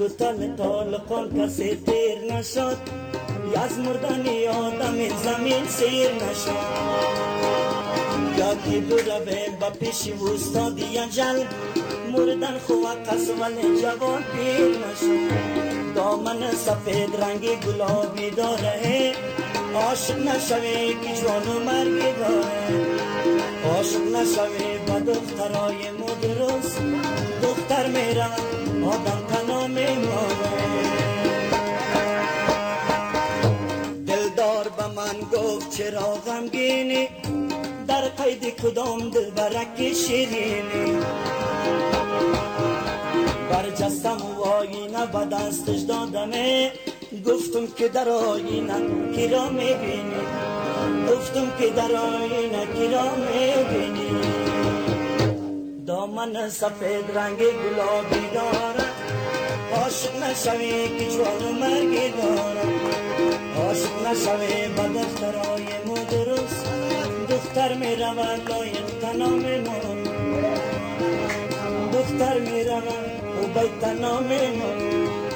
کوتاه طالقان کسی تیر نشد، از مردن آدم زمین سیر نشد. یکی دو رویم با پیش وستادی اجل، مردن خواه قص ولی جوان پیر نشد. دامن سفید رنگی گلابی داره، عاشق نشوی که جوان و مرگی داره. عاشق نشوی با دخترای مدرس، دختر میره آدم تنها میمانه. دلدار به من گفت چرا غمگینی، در قید کدام دلبرک شیرینی. برجستم و آینه به دستش دادمه، گفتم که در آینه کی را میبینی، گفتم که در آینه کی را میبینی. دامن سفید رنگ گلابی داره، عاشق نشوی که جوان و مرگی داره. عاشق نشوی با دخترای مدرس، دختر میرود لایق تنها میمون. دختر میرود و باید تنها میمون.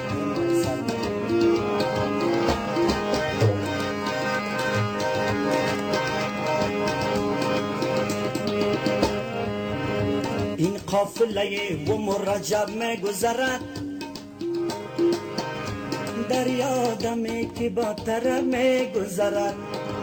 این قافله و مرجب میگذرد، در یادمی که با طرف میگذرد.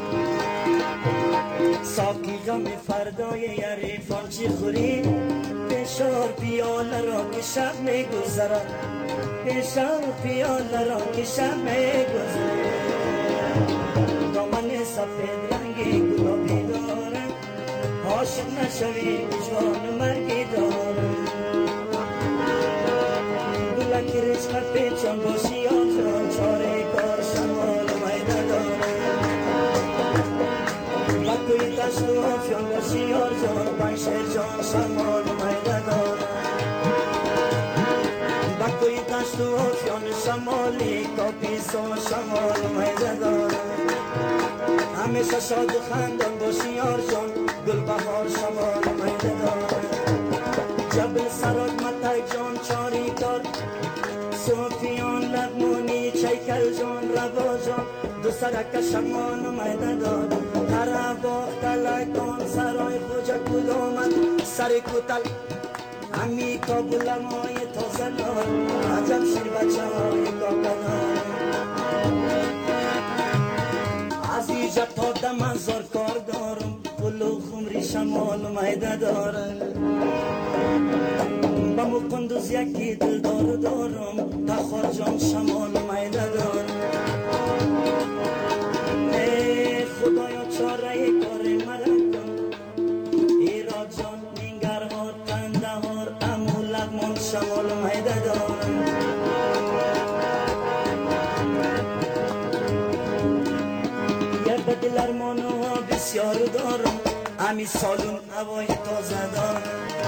ساقی غم فردای یریفان چی خوری، پیشار پیاله را که شب میگذرد. پیشار پیاله را که شب میگذرد. دامن سفید رنگی گلابی داره، عاشق نشوی جوان مرگی داره. گلک رشق پیچان باشی آجان، چاره کار شمال میده داره. بکوی تشت و افیان باشی آجان، پنشر جان شمال میده داره. بکوی تشت و افیان شمالی، کاپیسان شمال میده داره. همیشه شاد و خندان باشی آرجان، گل بهار شمال میده داره. جبل سراد متک جان چاری کار، صوفیان لغمونی چیکل جان روا جان، دو سرک شمال میده داره. هر باخت لکان سرای خوجه کود آمد، سر کوتل همی کابل مای تازه دار. عجب شیر بچه های کاکدار، از ایجا تا دمزار کار دارم، پلو خمری شمال میده داره. با مقندوز یکی دلدار دارم، تخار جان شمال میده داره. ای خدایا چاره کار مرا کن، ایراد جان نینگرهار قندهار امو لغمان شمال میده داره. دل ارمانو ها بسیار دارم، همی سالون هوای تازه دارم.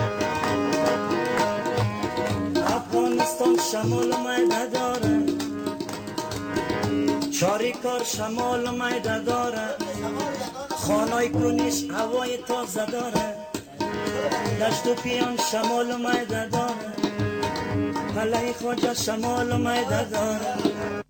افغانستان شمال میده داره، چاری کار شمال میده داره. خانای کنیش هوای تازه داره، دشت و پیان شمال میده داره. پله خواجه شمال میده داره.